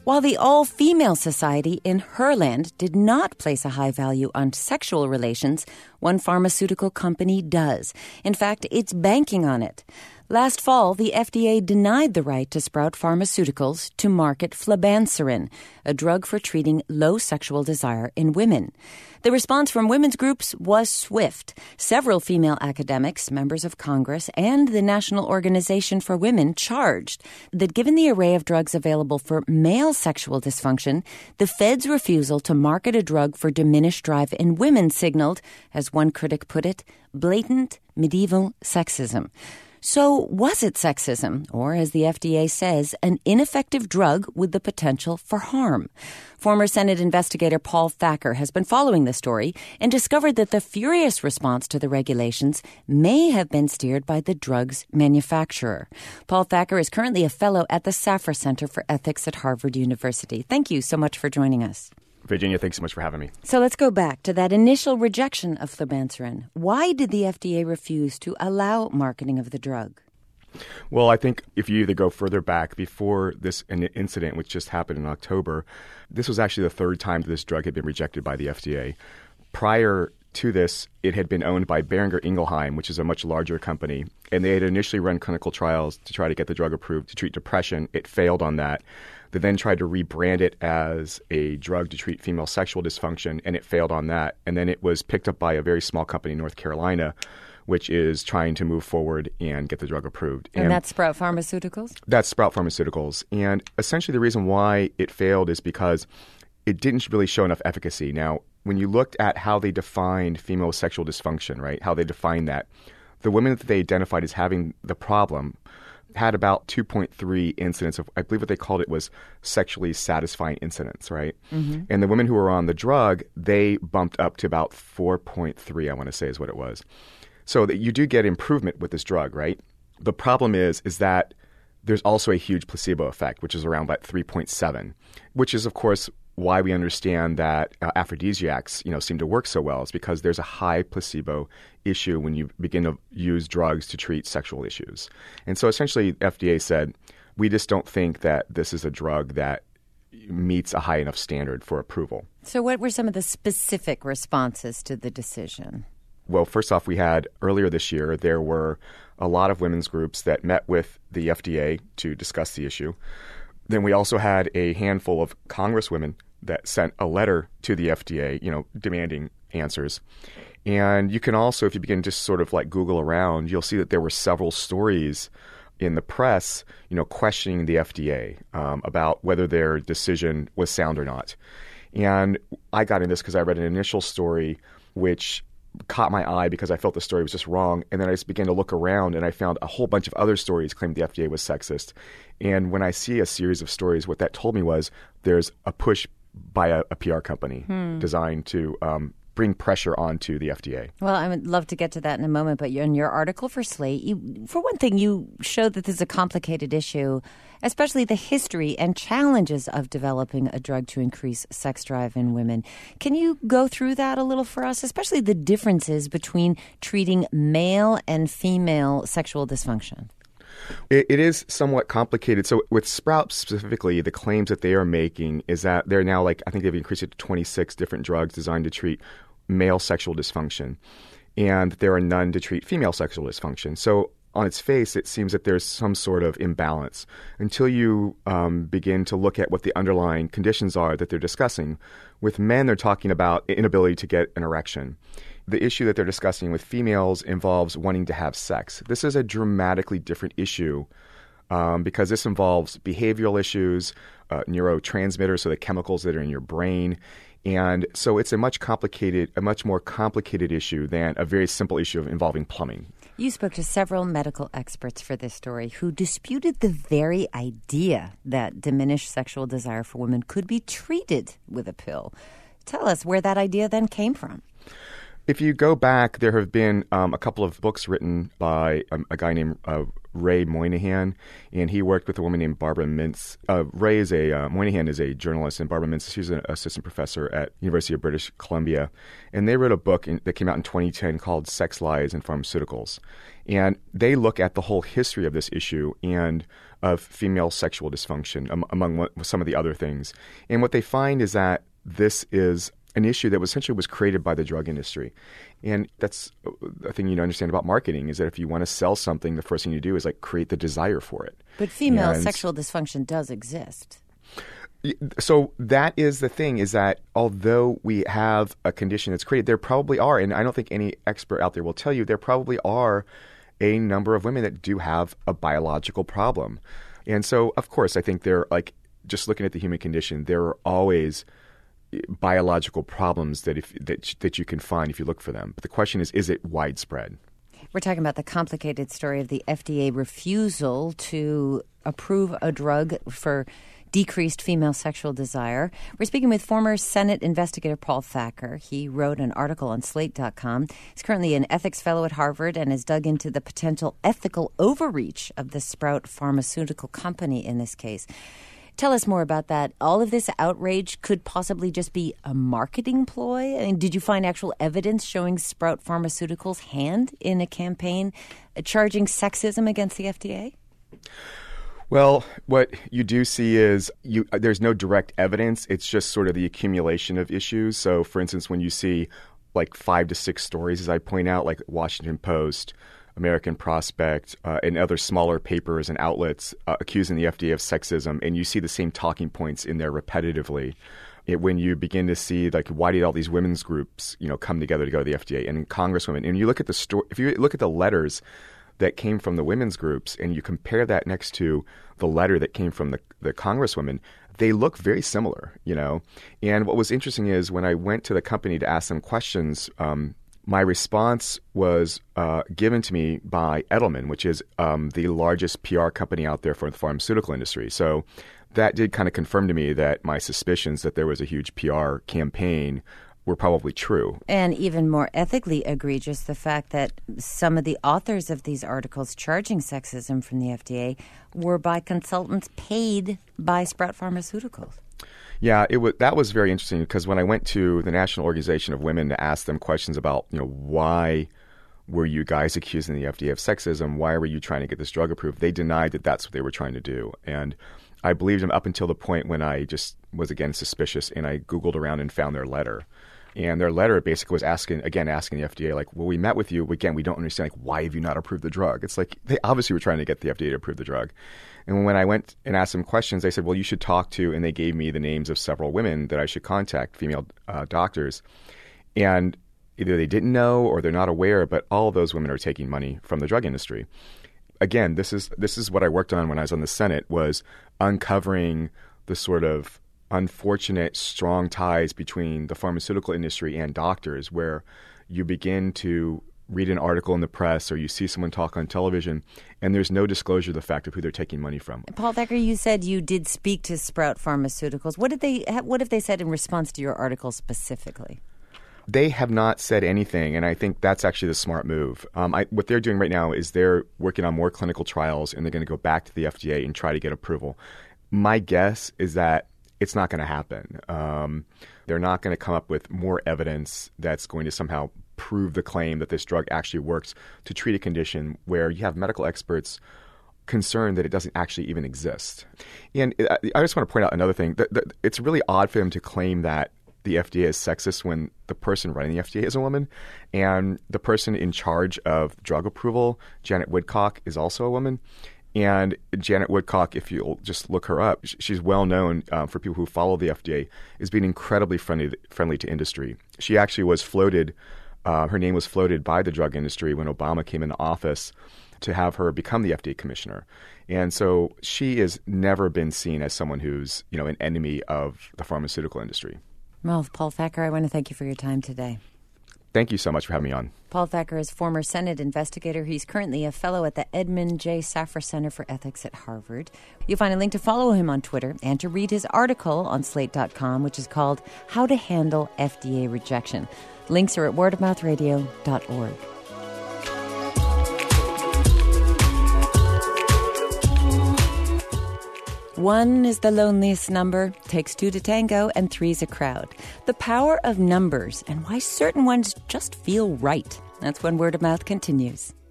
While the all-female society in her land did not place a high value on sexual relations, one pharmaceutical company does. In fact, it's banking on it. Last fall, the FDA denied the right to Sprout Pharmaceuticals to market flibanserin, a drug for treating low sexual desire in women. The response from women's groups was swift. Several female academics, members of Congress, and the National Organization for Women charged that given the array of drugs available for male sexual dysfunction, the Fed's refusal to market a drug for diminished drive in women signaled, as one critic put it, blatant medieval sexism. So was it sexism, or as the FDA says, an ineffective drug with the potential for harm? Former Senate investigator Paul Thacker has been following the story and discovered that the furious response to the regulations may have been steered by the drug's manufacturer. Paul Thacker is currently a fellow at the Safra Center for Ethics at Harvard University. Thank you so much for joining us. Virginia, thanks so much for having me. So let's go back to that initial rejection of flibanserin. Why did the FDA refuse to allow marketing of the drug? Well, I think if you either go further back before this incident, which just happened in October, this was actually the third time that this drug had been rejected by the FDA. Prior to this, it had been owned by Boehringer Ingelheim, which is a much larger company, and they had initially run clinical trials to try to get the drug approved to treat depression. It failed on that. They then tried to rebrand it as a drug to treat female sexual dysfunction, and it failed on that. And then it was picked up by a very small company in North Carolina, which is trying to move forward and get the drug approved. And that's Sprout Pharmaceuticals? That's Sprout Pharmaceuticals. And essentially the reason why it failed is because it didn't really show enough efficacy. Now, when you looked at how they defined female sexual dysfunction, right, how they defined that, the women that they identified as having the problem had about 2.3 incidents of, I believe what they called it was sexually satisfying incidents, right? Mm-hmm. And the women who were on the drug, they bumped up to about 4.3, I want to say is what it was. So that you do get improvement with this drug, right? The problem is that there's also a huge placebo effect, which is around about 3.7, which is, of course, why we understand that aphrodisiacs, seem to work so well is because there's a high placebo issue when you begin to use drugs to treat sexual issues. And so essentially FDA said, we just don't think that this is a drug that meets a high enough standard for approval. So what were some of the specific responses to the decision? Well, first off, we had earlier this year, there were a lot of women's groups that met with the FDA to discuss the issue. Then we also had a handful of congresswomen that sent a letter to the FDA, demanding answers. And you can also, if you begin to just sort of like Google around, you'll see that there were several stories in the press, questioning the FDA about whether their decision was sound or not. And I got in this because I read an initial story which caught my eye because I felt the story was just wrong. And then I just began to look around and I found a whole bunch of other stories claiming the FDA was sexist. And when I see a series of stories, what that told me was there's a push by a PR company designed to bring pressure onto the FDA. Well, I would love to get to that in a moment, but in your article for Slate, for one thing, you showed that this is a complicated issue, especially the history and challenges of developing a drug to increase sex drive in women. Can you go through that a little for us, especially the differences between treating male and female sexual dysfunction? It is somewhat complicated. So with Sprout specifically, the claims that they are making is that they're now I think they've increased it to 26 different drugs designed to treat male sexual dysfunction. And there are none to treat female sexual dysfunction. So on its face, it seems that there's some sort of imbalance until you begin to look at what the underlying conditions are that they're discussing. With men, they're talking about inability to get an erection. The issue that they're discussing with females involves wanting to have sex. This is a dramatically different issue because this involves behavioral issues, neurotransmitters, so the chemicals that are in your brain. And so it's a much more complicated issue than a very simple issue involving plumbing. You spoke to several medical experts for this story who disputed the very idea that diminished sexual desire for women could be treated with a pill. Tell us where that idea then came from. If you go back, there have been a couple of books written by a guy named Ray Moynihan, and he worked with a woman named Barbara Mintz. Moynihan is a journalist, and Barbara Mintz, she's an assistant professor at University of British Columbia. And they wrote a book that came out in 2010 called Sex, Lies, and Pharmaceuticals. And they look at the whole history of this issue and of female sexual dysfunction, among some of the other things. And what they find is that this is an issue that essentially was created by the drug industry. And that's a thing you understand about marketing, is that if you want to sell something, the first thing you do is create the desire for it. But female sexual dysfunction does exist. So that is the thing, is that although we have a condition that's created, there probably are, and I don't think any expert out there will tell you, there probably are a number of women that do have a biological problem. And so, of course, I think they're just looking at the human condition, there are always biological problems that you can find if you look for them. But the question is it widespread? We're talking about the complicated story of the FDA refusal to approve a drug for decreased female sexual desire. We're speaking with former Senate investigator Paul Thacker. He wrote an article on Slate.com. He's currently an ethics fellow at Harvard and has dug into the potential ethical overreach of the Sprout Pharmaceutical Company in this case. Tell us more about that. All of this outrage could possibly just be a marketing ploy. I mean, did you find actual evidence showing Sprout Pharmaceuticals' hand in a campaign charging sexism against the FDA? Well, what you do see is there's no direct evidence. It's just sort of the accumulation of issues. So, for instance, when you see 5 to 6 stories, as I point out, like Washington Post, American Prospect, and other smaller papers and outlets accusing the FDA of sexism, and you see the same talking points in there repetitively. When you begin to see, why did all these women's groups, come together to go to the FDA, and congresswomen, and you look at if you look at the letters that came from the women's groups, and you compare that next to the letter that came from the congresswomen, they look very similar, And what was interesting is when I went to the company to ask them questions, my response was given to me by Edelman, which is the largest PR company out there for the pharmaceutical industry. So that did kind of confirm to me that my suspicions that there was a huge PR campaign were probably true. And even more ethically egregious, the fact that some of the authors of these articles charging sexism from the FDA were by consultants paid by Sprout Pharmaceuticals. Yeah, that was very interesting, because when I went to the National Organization of Women to ask them questions about, why were you guys accusing the FDA of sexism? Why were you trying to get this drug approved? They denied that that's what they were trying to do. And I believed them up until the point when I just was, again, suspicious, and I Googled around and found their letter. And their letter basically was asking the FDA, well, we met with you. Again, we don't understand, why have you not approved the drug? It's they obviously were trying to get the FDA to approve the drug. And when I went and asked them questions, they said, well, you should talk to, and they gave me the names of several women that I should contact, female doctors. And either they didn't know or they're not aware, but all of those women are taking money from the drug industry. Again, this is what I worked on when I was on the Senate, was uncovering the sort of unfortunate strong ties between the pharmaceutical industry and doctors, where you begin to read an article in the press or you see someone talk on television and there's no disclosure of the fact of who they're taking money from. Paul Thacker, you said you did speak to Sprout Pharmaceuticals. What have they said in response to your article specifically? They have not said anything, and I think that's actually the smart move. What they're doing right now is they're working on more clinical trials, and they're going to go back to the FDA and try to get approval. My guess is that it's not going to happen. They're not going to come up with more evidence that's going to somehow prove the claim that this drug actually works to treat a condition where you have medical experts concerned that it doesn't actually even exist. And I just want to point out another thing. It's really odd for them to claim that the FDA is sexist when the person running the FDA is a woman, and the person in charge of drug approval, Janet Woodcock, is also a woman. And Janet Woodcock, if you'll just look her up, she's well known for people who follow the FDA as being incredibly friendly to industry. She actually was floated, her name was floated by the drug industry when Obama came into office to have her become the FDA commissioner. And so she has never been seen as someone who's, an enemy of the pharmaceutical industry. Well, Paul Thacker, I want to thank you for your time today. Thank you so much for having me on. Paul Thacker is former Senate investigator. He's currently a fellow at the Edmund J. Safra Center for Ethics at Harvard. You'll find a link to follow him on Twitter and to read his article on Slate.com, which is called How to Handle FDA Rejection. Links are at wordofmouthradio.org. One is the loneliest number, takes two to tango, and three's a crowd. The power of numbers and why certain ones just feel right. That's when Word of Mouth continues.